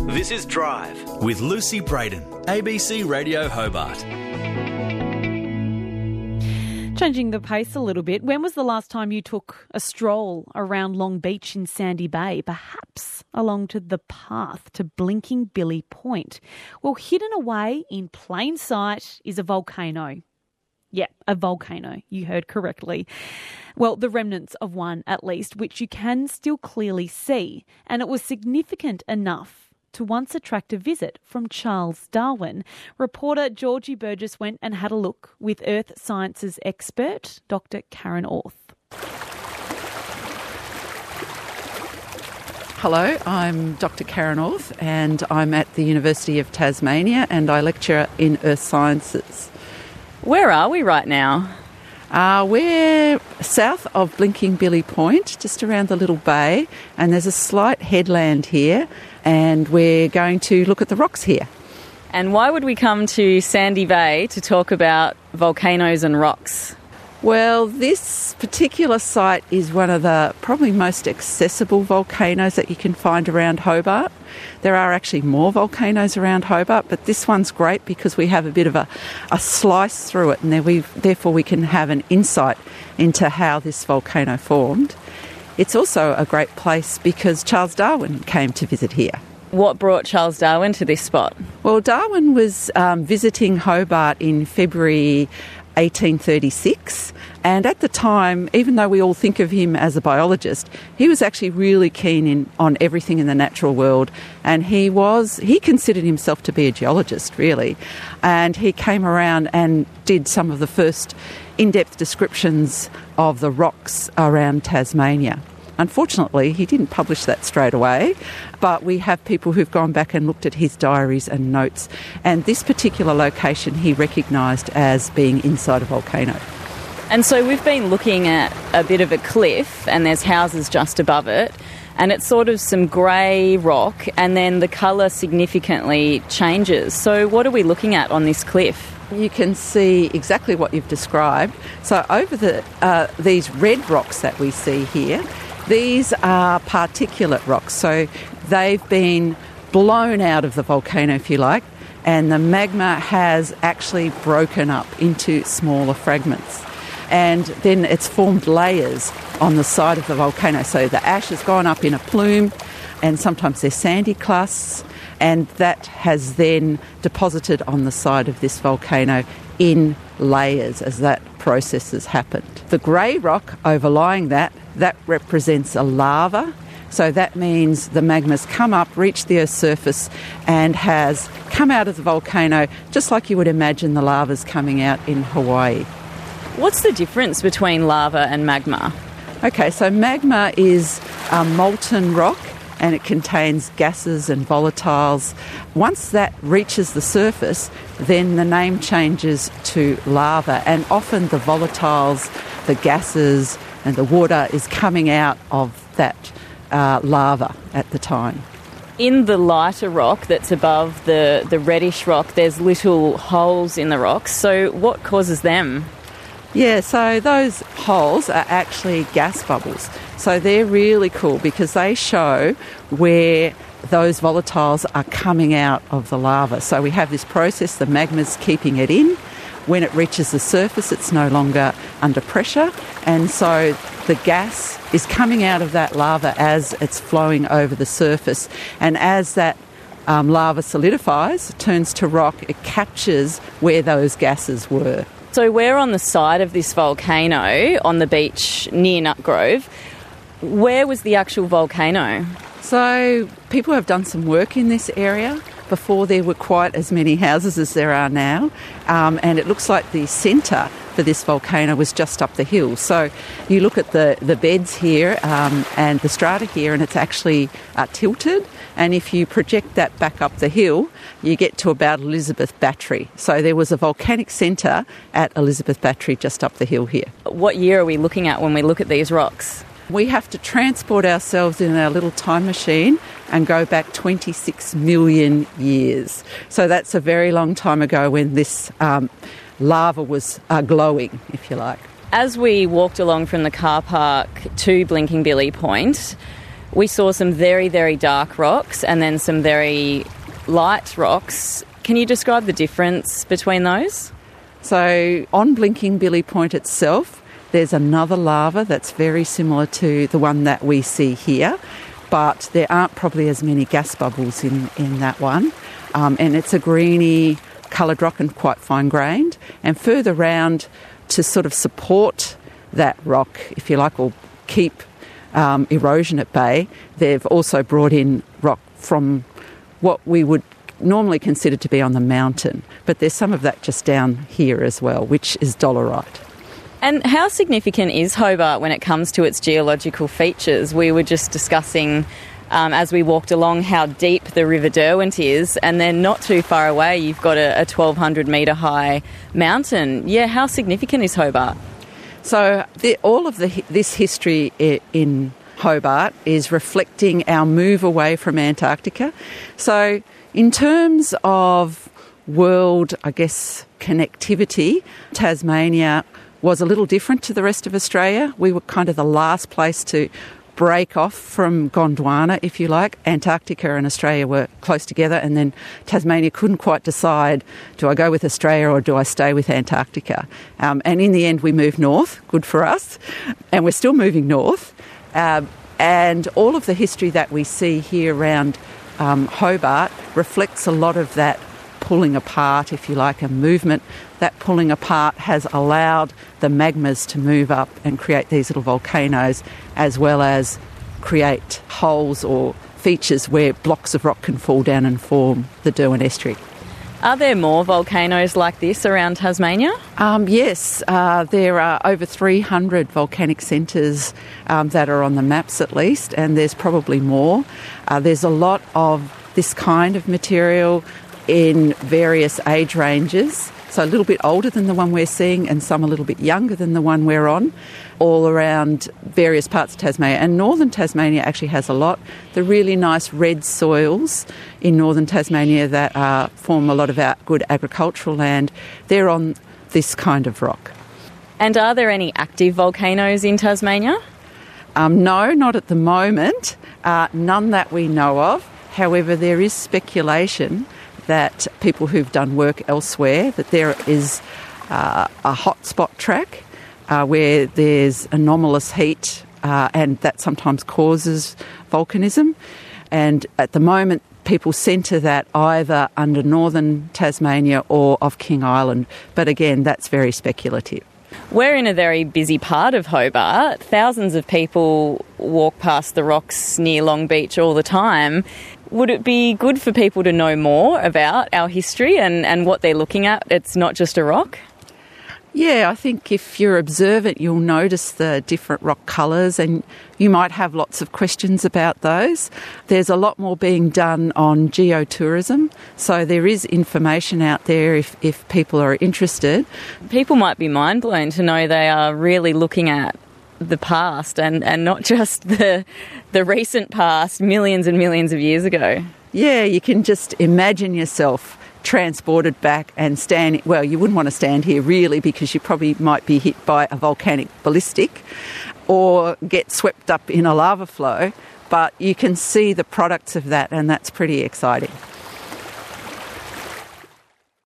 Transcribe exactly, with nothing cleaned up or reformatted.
This is Drive with Lucy Braden, A B C Radio Hobart. Changing the pace a little bit, when was the last time you took a stroll around Long Beach in Sandy Bay, perhaps along to the path to Blinking Billy Point? Well, hidden away in plain sight is a volcano. Yeah, a volcano. You heard correctly. Well, the remnants of one at least, which you can still clearly see. And it was significant enough to once attract a visit from Charles Darwin. Reporter Georgie Burgess went and had a look with Earth Sciences expert Doctor Karen Orth. Hello, I'm Doctor Karen Orth and I'm at the University of Tasmania and I lecture in Earth Sciences. Where are we right now? Uh, we're south of Blinking Billy Point, just around the little bay, and there's a slight headland here, and we're going to look at the rocks here. And why would we come to Sandy Bay to talk about volcanoes and rocks? Well, this particular site is one of the probably most accessible volcanoes that you can find around Hobart. There are actually more volcanoes around Hobart, but this one's great because we have a bit of a, a slice through it, and there we, therefore we can have an insight into how this volcano formed. It's also a great place because Charles Darwin came to visit here. What brought Charles Darwin to this spot? Well, Darwin was um, visiting Hobart in February eighteen thirty-six, and at the time, even though we all think of him as a biologist, he was actually really keen in, on everything in the natural world, and he was he considered himself to be a geologist, really, and he came around and did some of the first in-depth descriptions of the rocks around Tasmania. Unfortunately, he didn't publish that straight away, but we have people who've gone back and looked at his diaries and notes, and this particular location he recognised as being inside a volcano. And so we've been looking at a bit of a cliff, and there's houses just above it, and it's sort of some grey rock, and then the colour significantly changes. So what are we looking at on this cliff? You can see exactly what you've described. So over the uh, these red rocks that we see here, these are particulate rocks, so they've been blown out of the volcano, if you like, and the magma has actually broken up into smaller fragments. And then it's formed layers on the side of the volcano. So the ash has gone up in a plume, and sometimes they're sandy clasts, and that has then deposited on the side of this volcano in layers as that process has happened. The grey rock overlying that, that represents a lava. So that means the magma's come up, reached the Earth's surface, and has come out of the volcano, just like you would imagine the lava's coming out in Hawaii. What's the difference between lava and magma? Okay, so magma is a molten rock, and it contains gases and volatiles. Once that reaches the surface, then the name changes to lava, and often the volatiles, the gases and the water is coming out of that uh, lava at the time. In the lighter rock that's above the, the reddish rock, there's little holes in the rocks. So what causes them? Yeah, so those holes are actually gas bubbles. So they're really cool because they show where those volatiles are coming out of the lava. So we have this process, the magma's keeping it in. When it reaches the surface, it's no longer under pressure, and so the gas is coming out of that lava as it's flowing over the surface. And as that um, lava solidifies, turns to rock, it captures where those gases were. So we're on the side of this volcano on the beach near Nutgrove. Where was the actual volcano? So people have done some work in this area. Before there were quite as many houses as there are now, um, and it looks like the centre for this volcano was just up the hill. So you look at the, the beds here um, and the strata here, and it's actually uh, tilted, and if you project that back up the hill, you get to about Elizabeth Battery. So there was a volcanic centre at Elizabeth Battery just up the hill here. What year are we looking at when we look at these rocks? We have to transport ourselves in our little time machine and go back twenty-six million years. So that's a very long time ago when this um, lava was uh, glowing, if you like. As we walked along from the car park to Blinking Billy Point, we saw some very, very dark rocks and then some very light rocks. Can you describe the difference between those? So on Blinking Billy Point itself, there's another lava that's very similar to the one that we see here, but there aren't probably as many gas bubbles in, in that one. Um, and it's a greeny coloured rock and quite fine-grained. And further round, to sort of support that rock, if you like, or keep um, erosion at bay, they've also brought in rock from what we would normally consider to be on the mountain. But there's some of that just down here as well, which is dolerite. And how significant is Hobart when it comes to its geological features? We were just discussing um, as we walked along how deep the River Derwent is, and then not too far away you've got a, a twelve hundred metre high mountain. Yeah, how significant is Hobart? So the, all of the, this history in Hobart is reflecting our move away from Antarctica. So in terms of world, I guess, connectivity, Tasmania was a little different to the rest of Australia. We were kind of the last place to break off from Gondwana, if you like. Antarctica and Australia were close together, and then Tasmania couldn't quite decide, do I go with Australia or do I stay with Antarctica? Um, and in the end, we moved north, good for us, and we're still moving north. Um, and all of the history that we see here around um, Hobart reflects a lot of that pulling apart, if you like, a movement. That pulling apart has allowed the magmas to move up and create these little volcanoes, as well as create holes or features where blocks of rock can fall down and form the Derwent Estuary. Are there more volcanoes like this around Tasmania? Um, yes, uh, there are over three hundred volcanic centres um, that are on the maps at least, and there's probably more. Uh, there's a lot of this kind of material in various age ranges, so a little bit older than the one we're seeing and some a little bit younger than the one we're on, all around various parts of Tasmania. And northern Tasmania actually has a lot. The really nice red soils in northern Tasmania that uh, form a lot of our good agricultural land, they're on this kind of rock. And are there any active volcanoes in Tasmania? Um, no, not at the moment. Uh, none that we know of. However, there is speculation that people who've done work elsewhere, that there is uh, a hotspot track uh, where there's anomalous heat uh, and that sometimes causes volcanism. And at the moment, people centre that either under northern Tasmania or off King Island. But again, that's very speculative. We're in a very busy part of Hobart. Thousands of people walk past the rocks near Long Beach all the time. Would it be good for people to know more about our history and, and what they're looking at? It's not just a rock? Yeah, I think if you're observant, you'll notice the different rock colours and you might have lots of questions about those. There's a lot more being done on geotourism, so there is information out there if, if people are interested. People might be mind blown to know they are really looking at the past and, and not just the the recent past, millions and millions of years ago. Yeah, you can just imagine yourself transported back and stand, well, you wouldn't want to stand here really because you probably might be hit by a volcanic ballistic or get swept up in a lava flow, but you can see the products of that and that's pretty exciting.